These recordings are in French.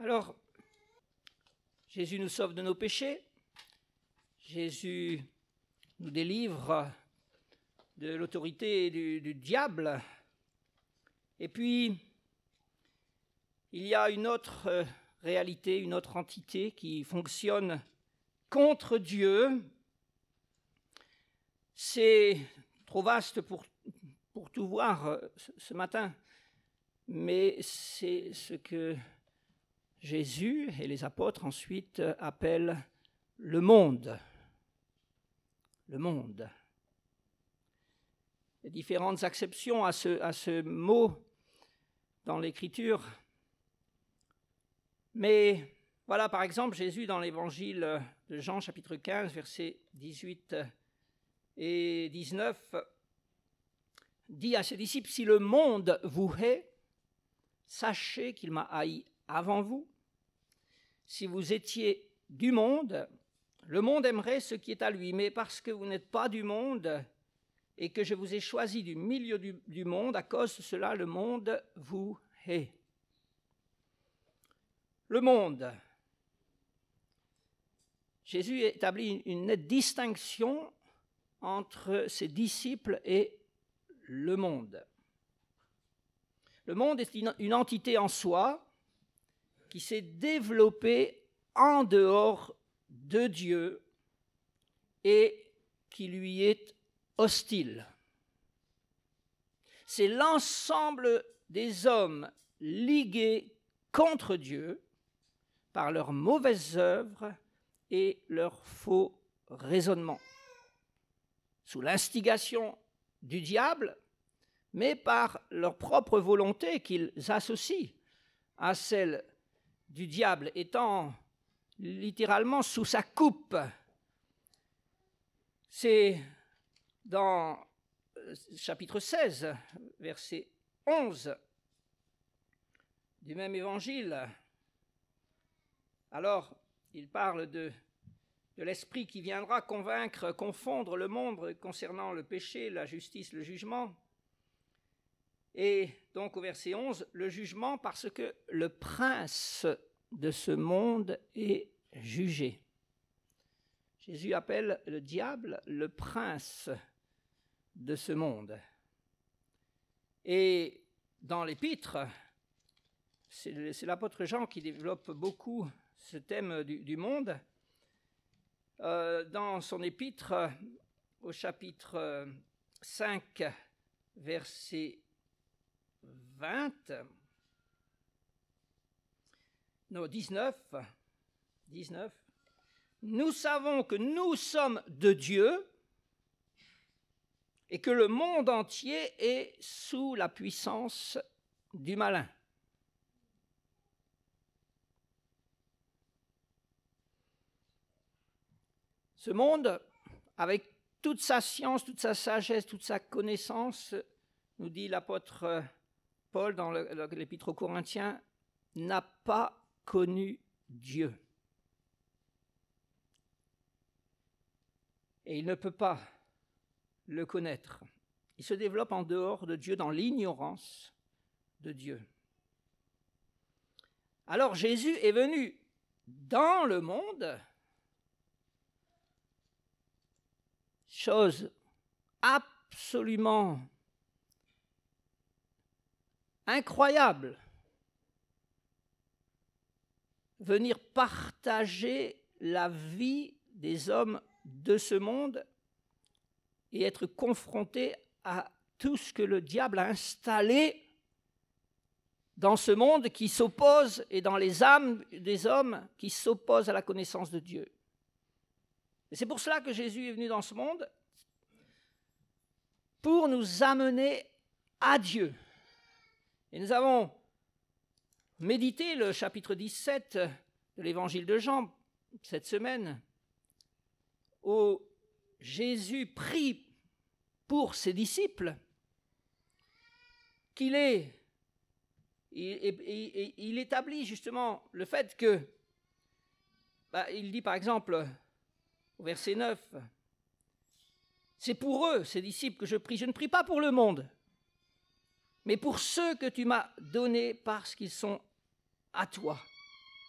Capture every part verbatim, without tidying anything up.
Alors, Jésus nous sauve de nos péchés, Jésus nous délivre de l'autorité du, du diable, et puis il y a une autre réalité, une autre entité qui fonctionne contre Dieu. C'est trop vaste pour, pour tout voir ce matin, mais c'est ce que Jésus et les apôtres ensuite appellent le monde. Le monde. Il y a différentes acceptions à ce, à ce mot dans l'Écriture. Mais voilà, par exemple, Jésus dans l'Évangile de Jean, chapitre quinze, versets dix-huit et dix-neuf, dit à ses disciples, « Si le monde vous hait, sachez qu'il m'a haï avant vous. Si vous étiez du monde, le monde aimerait ce qui est à lui, mais parce que vous n'êtes pas du monde et que je vous ai choisi du milieu du, du monde, à cause de cela, le monde vous hait. » Le monde. Jésus établit une nette distinction entre ses disciples et le monde. Le monde est une, une entité en soi qui s'est développée en dehors de Dieu et qui lui est hostile. C'est l'ensemble des hommes ligués contre Dieu par leurs mauvaises œuvres et leurs faux raisonnements, sous l'instigation du diable, mais par leur propre volonté qu'ils associent à celle du diable, étant littéralement sous sa coupe. C'est dans chapitre seize, verset onze du même évangile. Alors, il parle de, de l'esprit qui viendra convaincre, confondre le monde concernant le péché, la justice, le jugement. Et donc au verset onze, le jugement parce que le prince de ce monde est jugé. Jésus appelle le diable le prince de ce monde. Et dans l'épître, c'est, c'est l'apôtre Jean qui développe beaucoup ce thème du, du monde. Euh, dans son épître, au chapitre cinq, verset vingt, non, dix-neuf, dix-neuf, nous savons que nous sommes de Dieu et que le monde entier est sous la puissance du malin. Ce monde, avec toute sa science, toute sa sagesse, toute sa connaissance, nous dit l'apôtre Paul dans le, l'épître aux Corinthiens, n'a pas connu Dieu. Et il ne peut pas le connaître. Il se développe en dehors de Dieu, dans l'ignorance de Dieu. Alors Jésus est venu dans le monde, chose absolument incroyable, venir partager la vie des hommes de ce monde et être confronté à tout ce que le diable a installé dans ce monde qui s'oppose et dans les âmes des hommes qui s'opposent à la connaissance de Dieu. Et c'est pour cela que Jésus est venu dans ce monde, pour nous amener à Dieu. Et nous avons médité le chapitre dix-sept de l'évangile de Jean cette semaine, où Jésus prie pour ses disciples, qu'il est, il, il, il établit justement le fait que, bah, il dit par exemple au verset neuf, c'est pour eux, ces disciples, que je prie, je ne prie pas pour le monde, mais pour ceux que tu m'as donnés parce qu'ils sont à toi.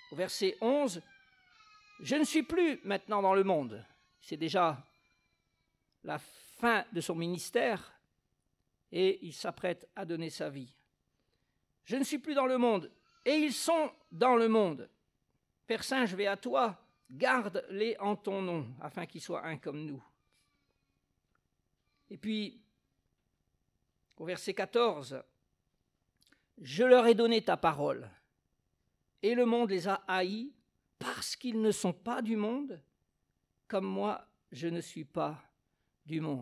au verset onze, « Je ne suis plus maintenant dans le monde ». C'est déjà la fin de son ministère et il s'apprête à donner sa vie. « Je ne suis plus dans le monde et ils sont dans le monde. Père Saint, je vais à toi, garde-les en ton nom, afin qu'ils soient un comme nous. » Et puis, au verset quatorze, « Je leur ai donné ta parole, et le monde les a haïs, parce qu'ils ne sont pas du monde, comme moi je ne suis pas du monde. »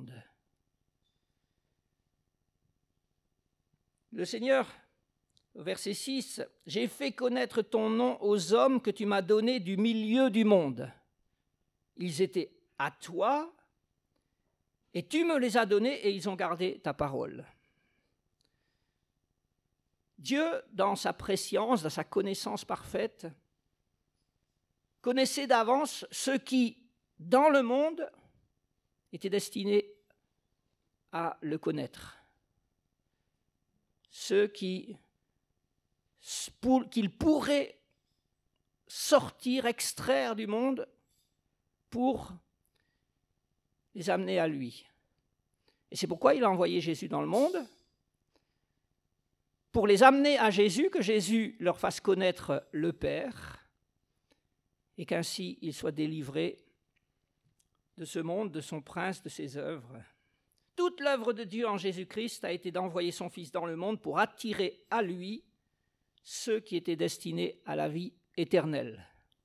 Le Seigneur, verset six, « J'ai fait connaître ton nom aux hommes que tu m'as donnés du milieu du monde. Ils étaient à toi, et tu me les as donnés, et ils ont gardé ta parole. » Dieu, dans sa prescience, dans sa connaissance parfaite, connaissait d'avance ceux qui, dans le monde, étaient destinés à le connaître. Ceux qui, pour, qu'il pourrait sortir, extraire du monde pour les amener à lui. Et c'est pourquoi il a envoyé Jésus dans le monde, pour les amener à Jésus, que Jésus leur fasse connaître le Père, et qu'ainsi ils soient délivrés de ce monde, de son prince, de ses œuvres. Toute l'œuvre de Dieu en Jésus-Christ a été d'envoyer son Fils dans le monde pour attirer à lui ceux qui étaient destinés à la vie éternelle.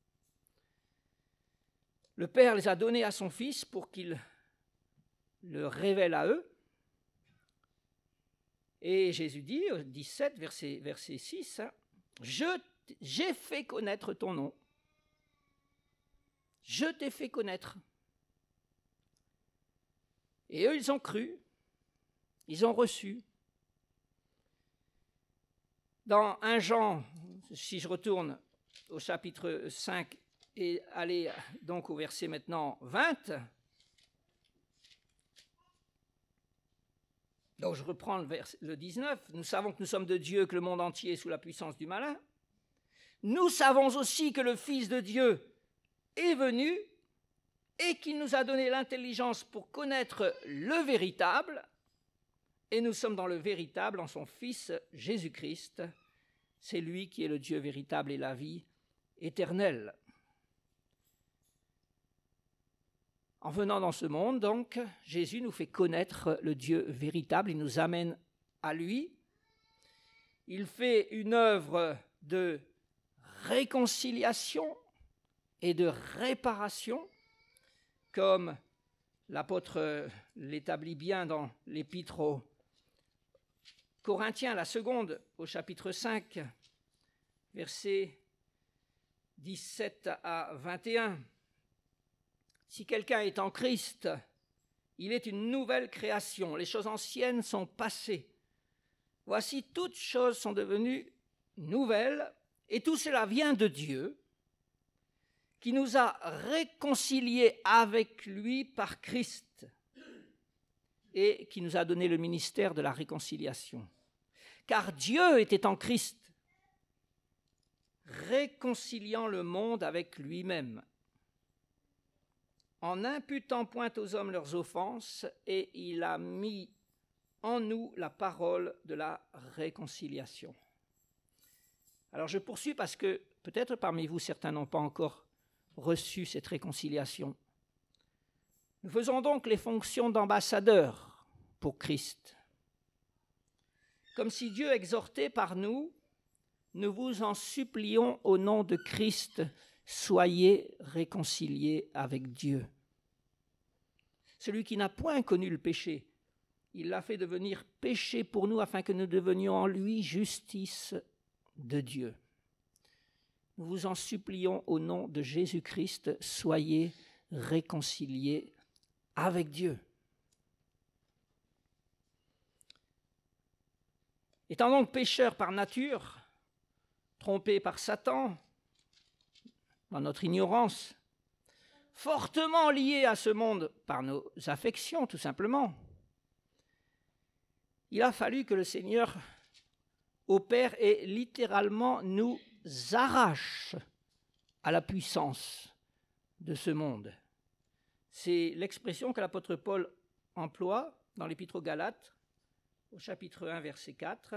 Le Père les a donnés à son Fils pour qu'il le révèle à eux. Et Jésus dit, au dix-sept, verset, verset six, Je, « J'ai fait connaître ton nom. Je t'ai fait connaître. » Et eux, ils ont cru, ils ont reçu. Dans un Jean, si je retourne au chapitre cinq et aller donc au verset maintenant vingt, donc je reprends le, verset, le dix-neuf, « Nous savons que nous sommes de Dieu, que le monde entier est sous la puissance du malin. Nous savons aussi que le Fils de Dieu est venu et qu'il nous a donné l'intelligence pour connaître le véritable, et nous sommes dans le véritable en son Fils Jésus-Christ. C'est lui qui est le Dieu véritable et la vie éternelle. » En venant dans ce monde, donc, Jésus nous fait connaître le Dieu véritable, il nous amène à lui. Il fait une œuvre de réconciliation et de réparation, comme l'apôtre l'établit bien dans l'épître aux Corinthiens, la seconde, au chapitre cinq, versets dix-sept à vingt et un. Si quelqu'un est en Christ, il est une nouvelle création. Les choses anciennes sont passées. Voici, toutes choses sont devenues nouvelles, et tout cela vient de Dieu, qui nous a réconciliés avec lui par Christ et qui nous a donné le ministère de la réconciliation. Car Dieu était en Christ, réconciliant le monde avec lui-même, en n'imputant point aux hommes leurs offenses, et il a mis en nous la parole de la réconciliation. Alors je poursuis parce que peut-être parmi vous, certains n'ont pas encore reçu cette réconciliation. Nous faisons donc les fonctions d'ambassadeurs pour Christ. Comme si Dieu exhortait par nous, nous vous en supplions au nom de Christ, soyez réconciliés avec Dieu. Celui qui n'a point connu le péché, il l'a fait devenir péché pour nous afin que nous devenions en lui justice de Dieu. Nous vous en supplions au nom de Jésus-Christ, soyez réconciliés avec Dieu. Étant donc pécheurs par nature, trompés par Satan, dans notre ignorance, fortement liés à ce monde par nos affections, tout simplement, il a fallu que le Seigneur opère et littéralement nous arrache à la puissance de ce monde. C'est l'expression que l'apôtre Paul emploie dans l'Épître aux Galates, au chapitre un, verset quatre.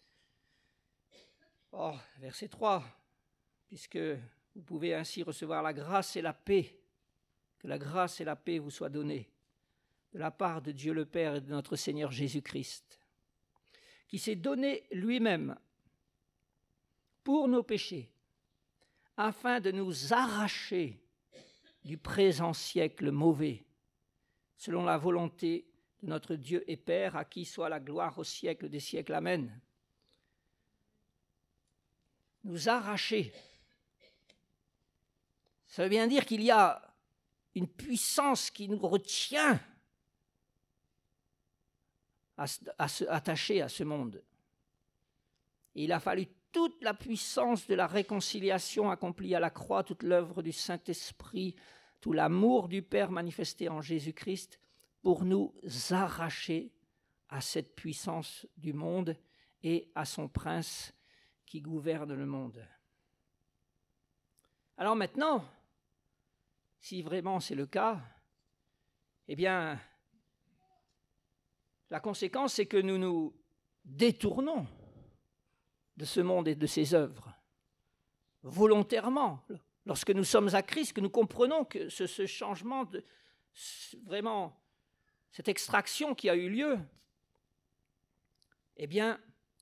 Or, verset trois, puisque vous pouvez ainsi recevoir la grâce et la paix, que la grâce et la paix vous soient données de la part de Dieu le Père et de notre Seigneur Jésus-Christ, qui s'est donné lui-même pour nos péchés, afin de nous arracher du présent siècle mauvais, selon la volonté de notre Dieu et Père, à qui soit la gloire au siècle des siècles. Amen. Nous arracher. Ça veut bien dire qu'il y a une puissance qui nous retient à, à se attacher à ce monde. Et il a fallu toute la puissance de la réconciliation accomplie à la croix, toute l'œuvre du Saint-Esprit, tout l'amour du Père manifesté en Jésus-Christ pour nous arracher à cette puissance du monde et à son prince qui gouverne le monde. Alors maintenant, si vraiment c'est le cas, eh bien, la conséquence, c'est que nous nous détournons de ce monde et de ses œuvres, volontairement. Lorsque nous sommes à Christ, que nous comprenons que ce, ce changement, de, vraiment, cette extraction qui a eu lieu, eh bien,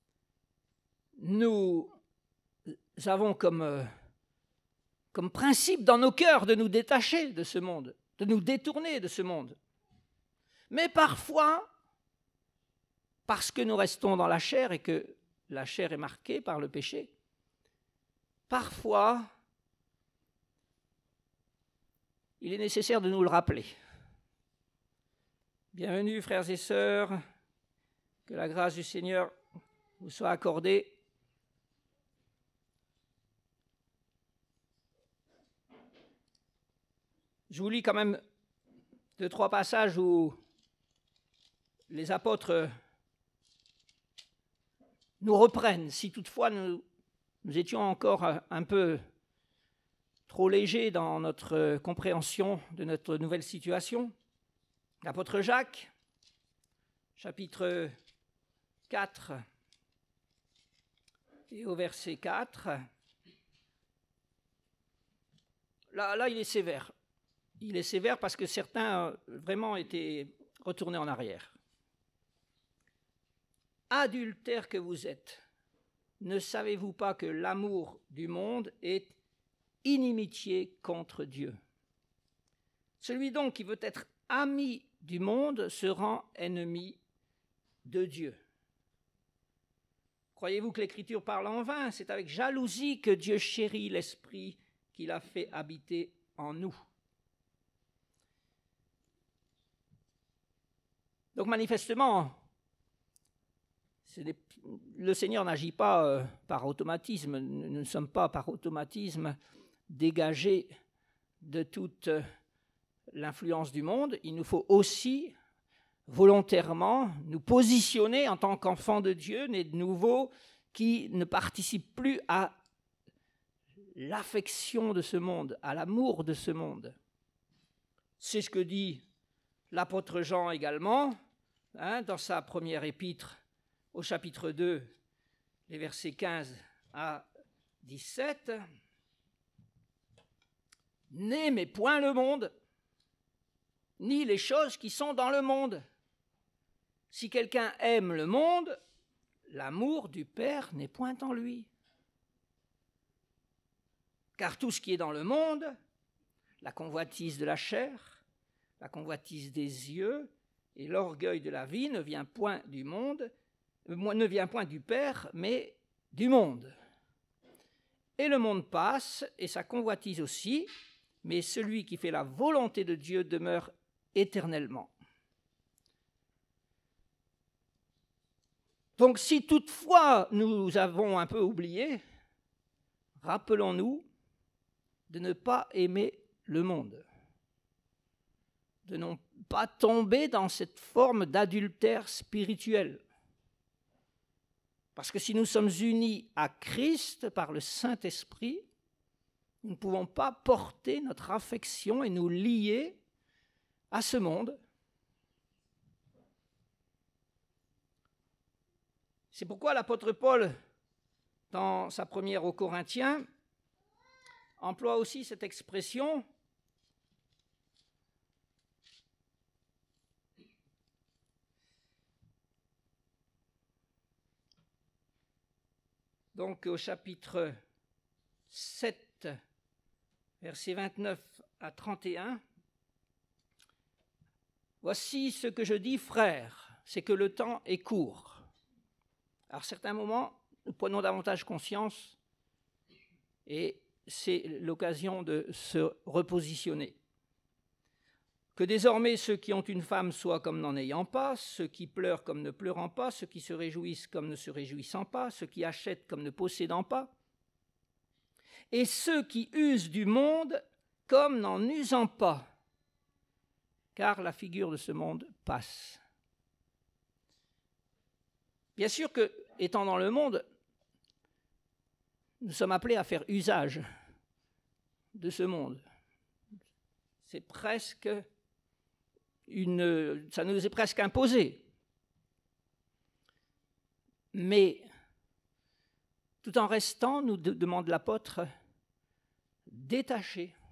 nous avons comme, euh, comme principe dans nos cœurs de nous détacher de ce monde, de nous détourner de ce monde. Mais parfois, parce que nous restons dans la chair et que la chair est marquée par le péché, parfois, il est nécessaire de nous le rappeler. Bienvenue, frères et sœurs, que la grâce du Seigneur vous soit accordée. Je vous lis quand même deux, trois passages où les apôtres nous reprennent, si toutefois nous, nous étions encore un peu trop légers dans notre compréhension de notre nouvelle situation. L'apôtre Jacques, chapitre quatre, et au verset quatre, là, là il est sévère. Il est sévère parce que certains vraiment étaient retournés en arrière. Adultères que vous êtes, ne savez-vous pas que l'amour du monde est inimitié contre Dieu? Celui donc qui veut être ami du monde se rend ennemi de Dieu. Croyez-vous que l'Écriture parle en vain? C'est avec jalousie que Dieu chérit l'Esprit qu'il a fait habiter en nous. Donc manifestement, le Seigneur n'agit pas euh, par automatisme. Nous ne sommes pas par automatisme dégagés de toute euh, l'influence du monde. Il nous faut aussi volontairement nous positionner en tant qu'enfants de Dieu, nés de nouveau, qui ne participent plus à l'affection de ce monde, à l'amour de ce monde. C'est ce que dit l'apôtre Jean également, hein, dans sa première épître, au chapitre deux, les versets quinze à dix-sept. « N'aimez point le monde, ni les choses qui sont dans le monde. Si quelqu'un aime le monde, l'amour du Père n'est point en lui. Car tout ce qui est dans le monde, la convoitise de la chair, la convoitise des yeux et l'orgueil de la vie ne vient point du monde, ne vient point du Père, mais du monde. Et le monde passe, et sa convoitise aussi, mais celui qui fait la volonté de Dieu demeure éternellement. » Donc si toutefois nous avons un peu oublié, rappelons-nous de ne pas aimer le monde, de ne pas tomber dans cette forme d'adultère spirituel. Parce que si nous sommes unis à Christ par le Saint-Esprit, Nous ne pouvons pas porter notre affection et nous lier à ce monde. C'est pourquoi l'apôtre Paul, dans sa première aux Corinthiens, emploie aussi cette expression donc au chapitre sept, versets vingt-neuf à trente et un. Voici ce que je dis, frères, c'est que le temps est court. Alors, à certains moments, nous prenons davantage conscience et c'est l'occasion de se repositionner. Que désormais ceux qui ont une femme soient comme n'en ayant pas, ceux qui pleurent comme ne pleurant pas, ceux qui se réjouissent comme ne se réjouissant pas, ceux qui achètent comme ne possédant pas, et ceux qui usent du monde comme n'en usant pas, car la figure de ce monde passe. Bien sûr que, étant dans le monde, nous sommes appelés à faire usage de ce monde. C'est presque une, ça nous est presque imposé. Mais, tout en restant, nous demande l'apôtre, détachés.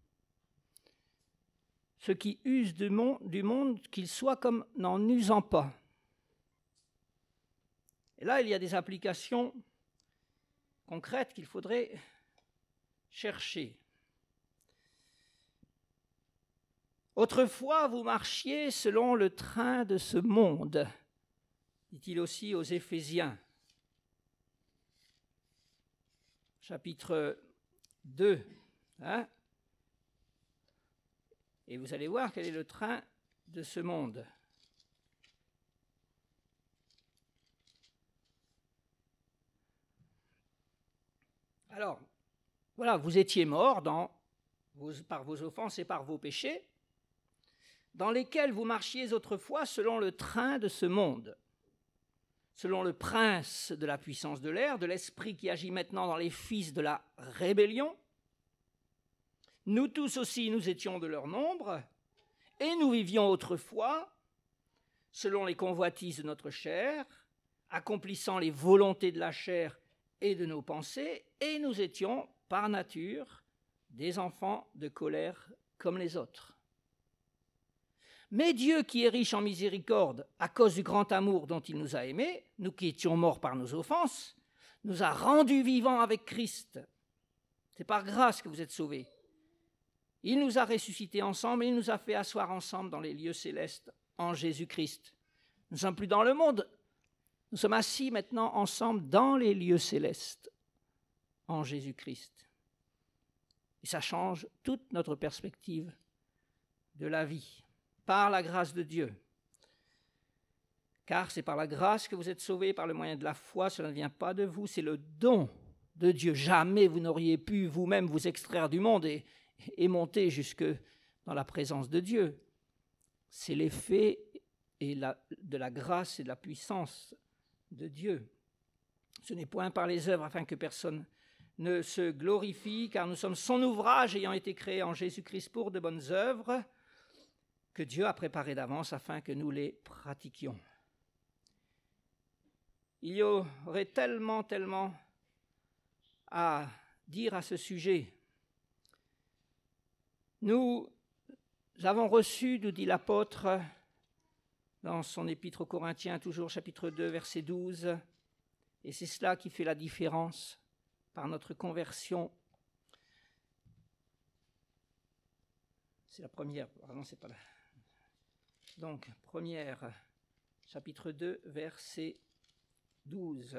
Ceux qui usent du monde, du monde qu'ils soient comme n'en usant pas. Et là, il y a des applications concrètes qu'il faudrait chercher. Autrefois, vous marchiez selon le train de ce monde, dit-il aussi aux Éphésiens. Chapitre deux. Hein? Et vous allez voir quel est le train de ce monde. Alors, voilà, vous étiez morts dans vos, par vos offenses et par vos péchés, dans lesquels vous marchiez autrefois selon le train de ce monde, selon le prince de la puissance de l'air, de l'esprit qui agit maintenant dans les fils de la rébellion. Nous tous aussi, nous étions de leur nombre, et nous vivions autrefois selon les convoitises de notre chair, accomplissant les volontés de la chair et de nos pensées, et nous étions, par nature, des enfants de colère comme les autres. Mais Dieu, qui est riche en miséricorde, à cause du grand amour dont il nous a aimés, nous qui étions morts par nos offenses, nous a rendus vivants avec Christ. C'est par grâce que vous êtes sauvés. Il nous a ressuscités ensemble et il nous a fait asseoir ensemble dans les lieux célestes en Jésus-Christ. Nous ne sommes plus dans le monde, nous sommes assis maintenant ensemble dans les lieux célestes en Jésus-Christ. Et ça change toute notre perspective de la vie, par la grâce de Dieu. Car c'est par la grâce que vous êtes sauvés, par le moyen de la foi, cela ne vient pas de vous, c'est le don de Dieu. Jamais vous n'auriez pu vous-même vous extraire du monde et, et monter jusque dans la présence de Dieu. C'est l'effet et la, de la grâce et de la puissance de Dieu. Ce n'est point par les œuvres afin que personne ne se glorifie, car nous sommes son ouvrage ayant été créé en Jésus-Christ pour de bonnes œuvres que Dieu a préparées d'avance afin que nous les pratiquions. Il y aurait tellement, tellement à dire à ce sujet. Nous avons reçu, nous dit l'apôtre, dans son épître aux Corinthiens, toujours chapitre deux, verset douze, et c'est cela qui fait la différence par notre conversion. C'est la première, pardon, c'est pas là. Donc, première, chapitre deux, verset douze.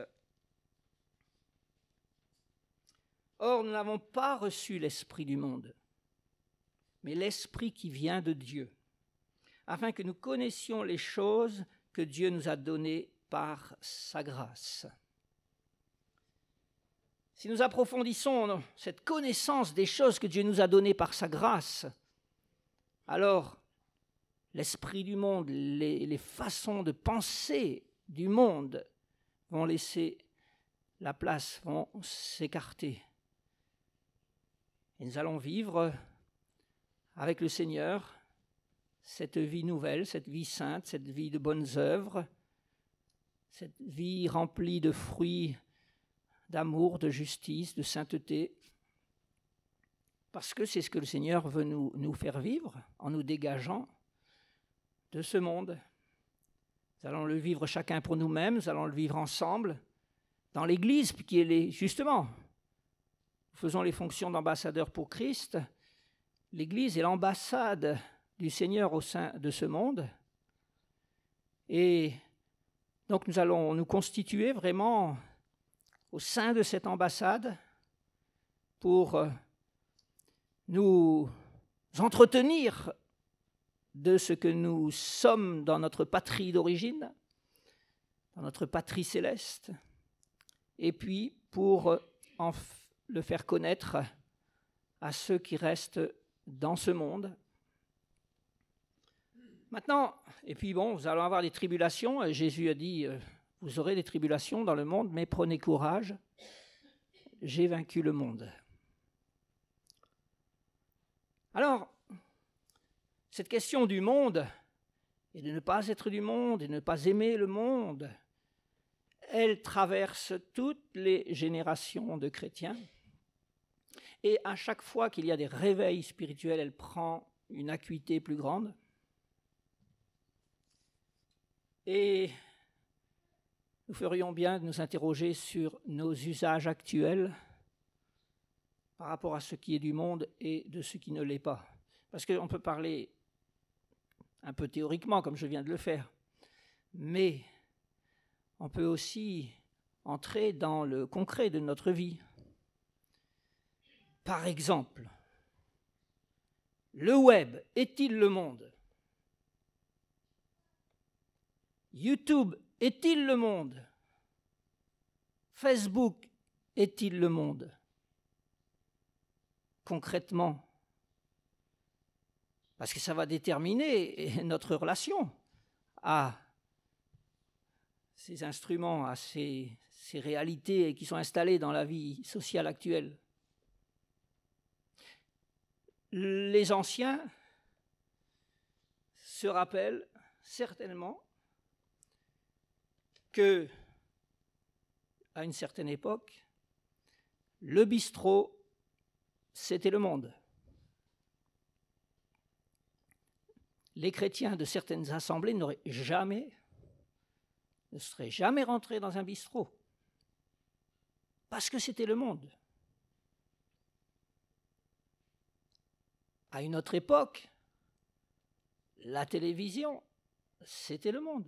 Or, nous n'avons pas reçu l'esprit du monde, mais l'esprit qui vient de Dieu, afin que nous connaissions les choses que Dieu nous a données par sa grâce. Si nous approfondissons cette connaissance des choses que Dieu nous a données par sa grâce, alors l'esprit du monde, les, les façons de penser du monde vont laisser la place, vont s'écarter. Et nous allons vivre avec le Seigneur cette vie nouvelle, cette vie sainte, cette vie de bonnes œuvres, cette vie remplie de fruits d'amour, de justice, de sainteté, parce que c'est ce que le Seigneur veut nous, nous faire vivre en nous dégageant de ce monde. Nous allons le vivre chacun pour nous-mêmes, nous allons le vivre ensemble, dans l'Église, qui est les, justement, nous faisons les fonctions d'ambassadeurs pour Christ. L'Église est l'ambassade du Seigneur au sein de ce monde. Et donc nous allons nous constituer vraiment au sein de cette ambassade pour nous entretenir de ce que nous sommes dans notre patrie d'origine, dans notre patrie céleste, et puis pour en le faire connaître à ceux qui restent dans ce monde. Maintenant, et puis bon, nous allons avoir des tribulations. Jésus a dit, euh, vous aurez des tribulations dans le monde, mais prenez courage, j'ai vaincu le monde. Alors, cette question du monde, et de ne pas être du monde, et de ne pas aimer le monde, elle traverse toutes les générations de chrétiens. Et à chaque fois qu'il y a des réveils spirituels, elle prend une acuité plus grande. Et nous ferions bien de nous interroger sur nos usages actuels par rapport à ce qui est du monde et de ce qui ne l'est pas. Parce qu'on peut parler un peu théoriquement, comme je viens de le faire, mais on peut aussi entrer dans le concret de notre vie. Par exemple, le web est-il le monde ? YouTube est-il le monde ? Facebook est-il le monde ? Concrètement, parce que ça va déterminer notre relation à ces instruments, à ces, ces réalités qui sont installées dans la vie sociale actuelle. Les anciens se rappellent certainement que, à une certaine époque, le bistrot, c'était le monde. Les chrétiens de certaines assemblées n'auraient jamais, ne seraient jamais rentrés dans un bistrot, parce que c'était le monde. À une autre époque, la télévision, c'était le monde.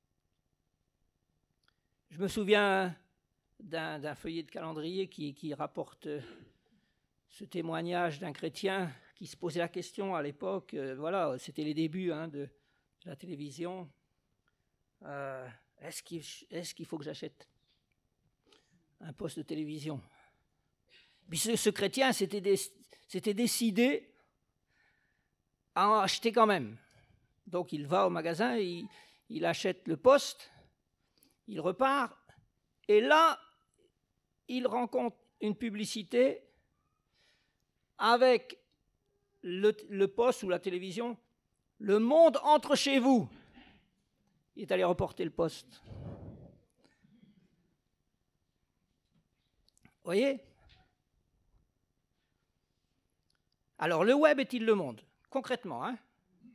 Je me souviens d'un, d'un feuillet de calendrier qui, qui rapporte ce témoignage d'un chrétien qui se posait la question à l'époque, euh, voilà, c'était les débuts hein, de la télévision, euh, est-ce qu'il, est-ce qu'il faut que j'achète un poste de télévision ? Puis ce, ce chrétien s'était, dé, s'était décidé à en acheter quand même. Donc il va au magasin, il, il achète le poste, il repart, et là, il rencontre une publicité avec le, le poste ou la télévision, le monde entre chez vous. Il est allé reporter le poste. Vous voyez ? Alors, le web est-il le monde ? Concrètement, hein ?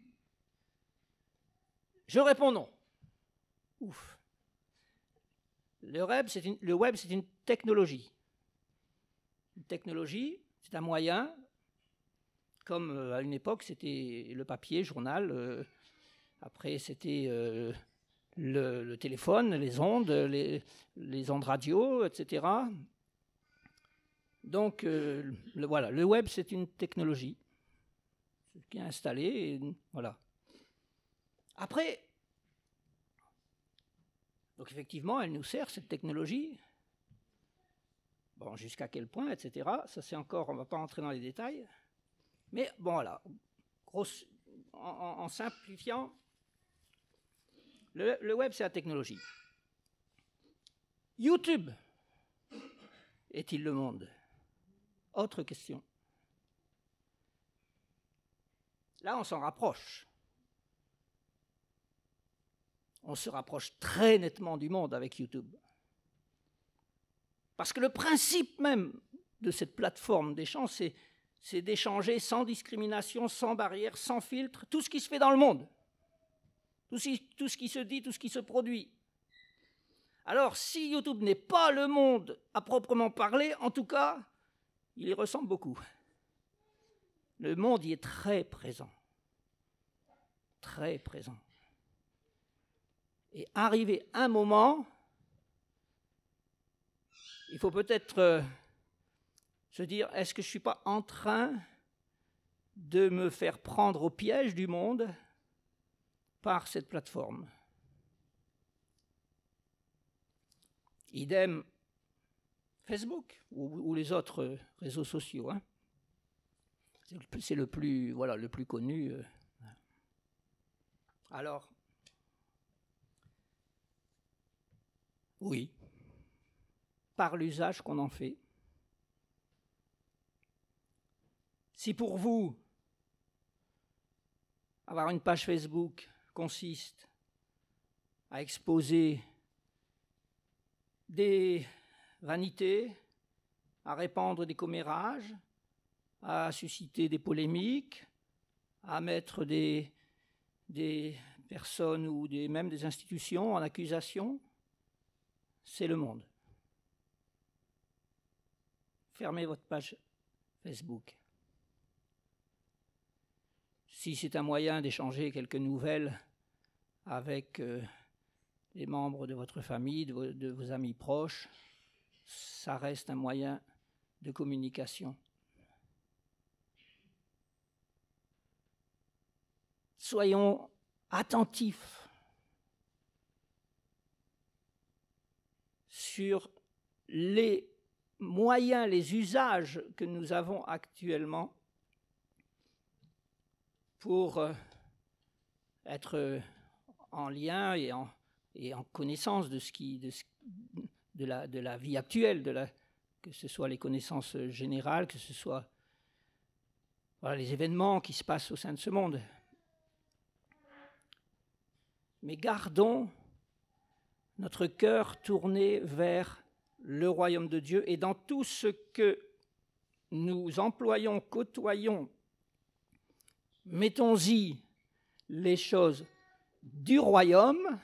Je réponds non. Ouf. Le web, c'est une, le web, c'est une technologie. Une technologie, c'est un moyen, comme euh, à une époque, c'était le papier, journal, euh, après c'était euh, le, le téléphone, les ondes, les, les ondes radio, et cetera. Donc, euh, le, voilà, le web, c'est une technologie qui est installée, et, voilà. Après, donc effectivement, elle nous sert, cette technologie. Bon, jusqu'à quel point, et cetera. Ça, c'est encore, on ne va pas rentrer dans les détails. Mais bon, voilà, grosse, en, en, en simplifiant, le, le web, c'est la technologie. YouTube est-il le monde ? Autre question. Là, on s'en rapproche. On se rapproche très nettement du monde avec YouTube. Parce que le principe même de cette plateforme d'échange, c'est, c'est d'échanger sans discrimination, sans barrière, sans filtre, tout ce qui se fait dans le monde. Tout ce, tout ce qui se dit, tout ce qui se produit. Alors, si YouTube n'est pas le monde à proprement parler, en tout cas, il y ressemble beaucoup. Le monde y est très présent. Très présent. Et arrivé un moment, il faut peut-être euh, se dire, est-ce que je ne suis pas en train de me faire prendre au piège du monde par cette plateforme? Idem Facebook ou, ou les autres réseaux sociaux. Hein. C'est, c'est le plus, voilà, le plus connu. Euh. Alors, oui, par l'usage qu'on en fait. Si pour vous, avoir une page Facebook consiste à exposer des vanités, à répandre des commérages, à susciter des polémiques, à mettre des, des personnes ou des, même des institutions en accusation, c'est le monde. Fermez votre page Facebook. Si c'est un moyen d'échanger quelques nouvelles avec euh, les membres de votre famille, de vos, de vos amis proches, ça reste un moyen de communication. Soyons attentifs sur les moyens, les usages que nous avons actuellement pour euh, être en lien et en, et en connaissance de, ce qui, de, ce, de, la, de la vie actuelle, de la, que ce soit les connaissances générales, que ce soit voilà, les événements qui se passent au sein de ce monde. Mais gardons notre cœur tourné vers le royaume de Dieu et dans tout ce que nous employons, côtoyons, mettons-y les choses du royaume,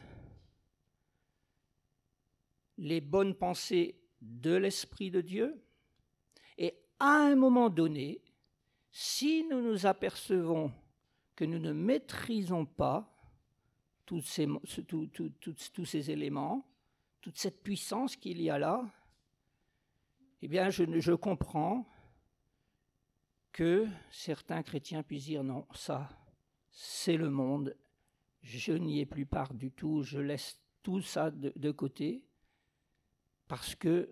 les bonnes pensées de l'Esprit de Dieu, et à un moment donné, si nous nous apercevons que nous ne maîtrisons pas tous ces, tout, tout, tout, tous ces éléments, toute cette puissance qu'il y a là, eh bien, je, je comprends que certains chrétiens puissent dire non, ça, c'est le monde, je n'y ai plus part du tout, je laisse tout ça de, de côté, parce que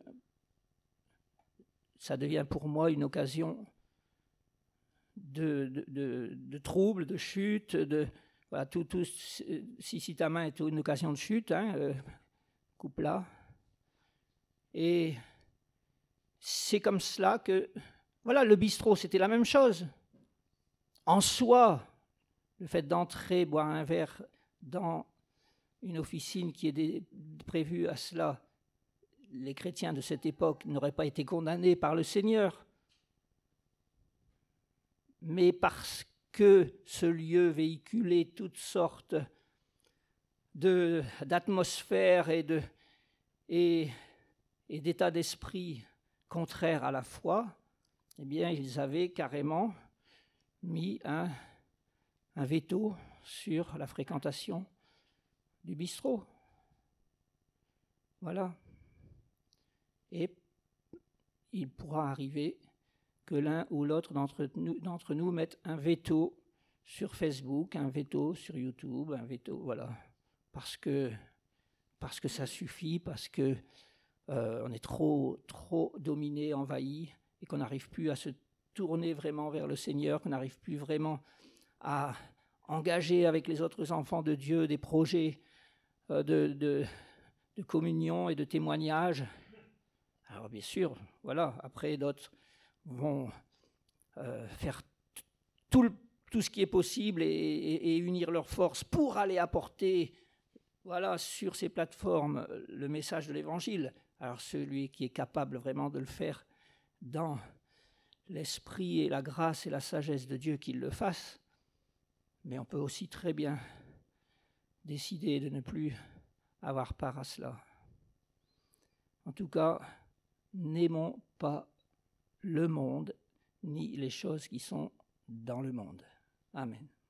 ça devient pour moi une occasion de, de, de, de trouble, de chute, de voilà, tout, tout, si, si ta main est une occasion de chute, hein, euh, coupe-la. Et c'est comme cela que, voilà, le bistrot, c'était la même chose. En soi, le fait d'entrer, boire un verre dans une officine qui est dé, prévue à cela, les chrétiens de cette époque n'auraient pas été condamnés par le Seigneur. Mais parce que ce lieu véhiculait toutes sortes de, d'atmosphères et, de, et, et d'états d'esprit contraires à la foi, eh bien, ils avaient carrément mis un, un veto sur la fréquentation du bistrot. Voilà. Et il pourra arriver que l'un ou l'autre d'entre nous, d'entre nous mette un veto sur Facebook, un veto sur YouTube, un veto, voilà, parce que, parce que ça suffit, parce que euh, on est trop, trop dominé, envahi, et qu'on n'arrive plus à se tourner vraiment vers le Seigneur, qu'on n'arrive plus vraiment à engager avec les autres enfants de Dieu des projets euh, de, de, de communion et de témoignage. Alors bien sûr, voilà, après d'autres vont euh, faire tout le, tout ce qui est possible et, et, et unir leurs forces pour aller apporter, voilà, sur ces plateformes le message de l'Évangile. Alors celui qui est capable vraiment de le faire dans l'esprit et la grâce et la sagesse de Dieu, qu'il le fasse. Mais on peut aussi très bien décider de ne plus avoir part à cela. En tout cas, n'aimons pas le monde, ni les choses qui sont dans le monde. Amen.